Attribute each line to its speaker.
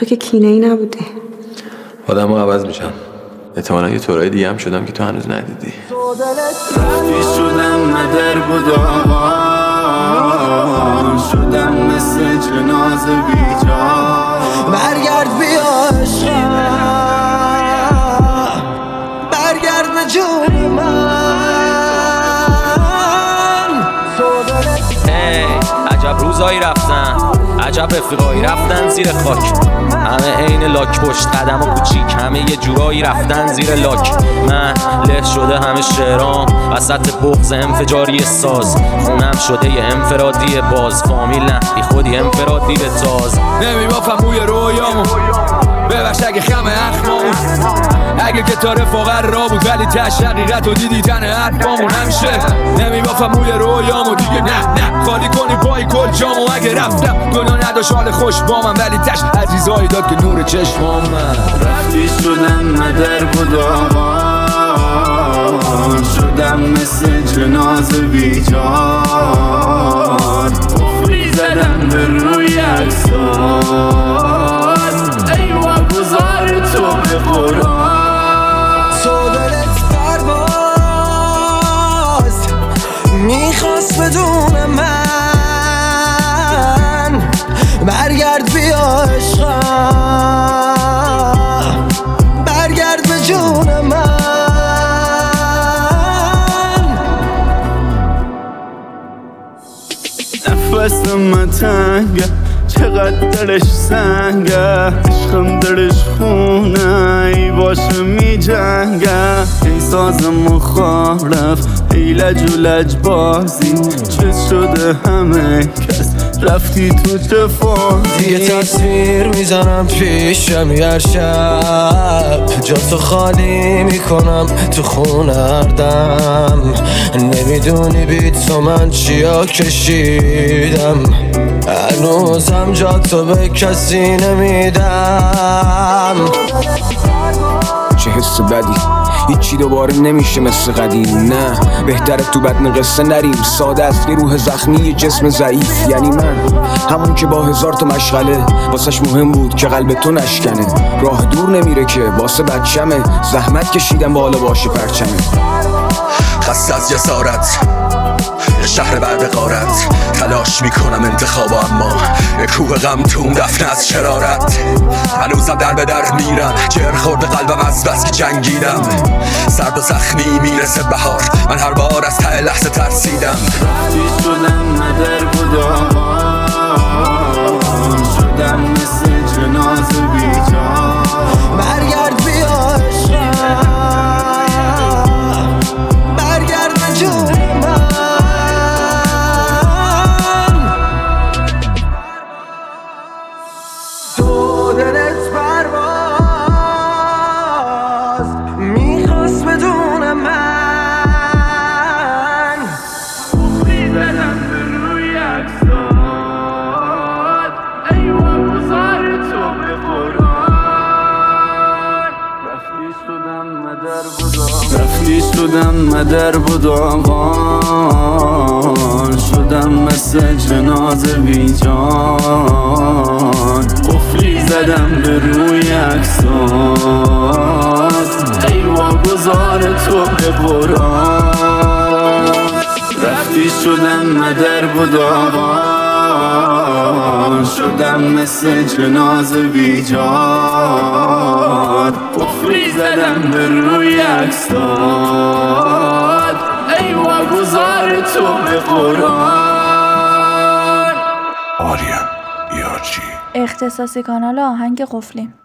Speaker 1: تو که کینه‌ای نبودی.
Speaker 2: آدمو عوض میشم. احتمالا یه طورای دیگه هم شدم که تو هنوز ندیدی.
Speaker 3: رفتی شدم مدر بودم، شدم مثل جنازه بیجان.
Speaker 4: برگرد بیا عشقم، برگرد به جون من.
Speaker 5: عجب روزایی رفتن، عجب رفیقایی رفتن زیر خاک. همه عین لاک پشت قدم و کوچیک، همه یه جورایی رفتن زیر لاک. من له شده همه شعرام وسط بغض انفجاری ساز. خونم شده یه انفرادی باز، فامیل نه بی خودی انفرادی به تاز.
Speaker 6: نمیبافم موی رویامو ببخش اگه خم اخمامون، اگه که تا رفاقت را بود ولی تش حقیقت و دیدی تن حرفامون. همیشه نمیبافم موی رویامو دیگه نه خالی کنی پای کل جامو. اگه رفتم دنیا نداشت حال خوش با من ولی تش عزیزایی داد که نور چشمام. من
Speaker 3: رفتی شدم مدر بودم، شدم مثل جنازه بیجان. قفلی زدم به روی عکسات، ایوا گذار تو به قرآن.
Speaker 4: تو دلت پرواز میخواست بدون من. برگرد بیا عشقم، برگرد به جون من.
Speaker 3: نفسم تنگه چقدر دلش سنگه، عشقم دلش خونه ای باشه می جنگه. ای ساز مخالف ای لج و لج بازی، چه شده همه کس رفتی تو چه فازی.
Speaker 4: یه تصویر میزنم پیشم هر شب، جاتو خالی میکنم تو خونه هر دم. نمیدونی بی تو من چیا کشیدم، هنوزم جاتو به کسی نمیدم.
Speaker 7: چه حس بدی، هیچی دوباره نمیشه مثل قدیم. نه بهتره تو بدن قصه نریم، ساده است یه روح زخمی یه جسم ضعیف. یعنی من همون که با هزار تا مشغله واسش مهم بود که قلب تو نشکنه. راه دور نمیره که واسه بچمه، زحمت کشیدم بالا باشه پرچمه.
Speaker 8: خسته از جسارت یه شهر بعد غارت، تلاش میکنم انتخابا اما یه کوه غم توم دفنه از شرارت. هنوزم در به در میرم، جر خورده قلبم از بس که جنگیدم. سرد و زخمی میرسه بهار، من هر بار از ته لحظه ترسیدم.
Speaker 3: رفتی شدم مدر بودم، شدم مثل جنازه بیجان.
Speaker 4: برگرد بیا عشقم، برگرد به جون من. تو دلت پرواز میخواست بدون من.
Speaker 3: قفلی زدم به روی عکسات، ایوا گذار تو به قرآن. رفتی شدم مدر بودم، رفتی شدم مدر بودم، شدم مثل جنازه بیجان. قفلی زدم به روی عکسات، ایوا گذار تو به قرآن. رفتی شدم مدر بودم، شدم مثل جنازه بیجان. قفلی زدم به روی عکسات، ایوا گذار تو به قرآن.
Speaker 8: آریا یارچی
Speaker 9: اختصاصی کانال آهنگ قفلی.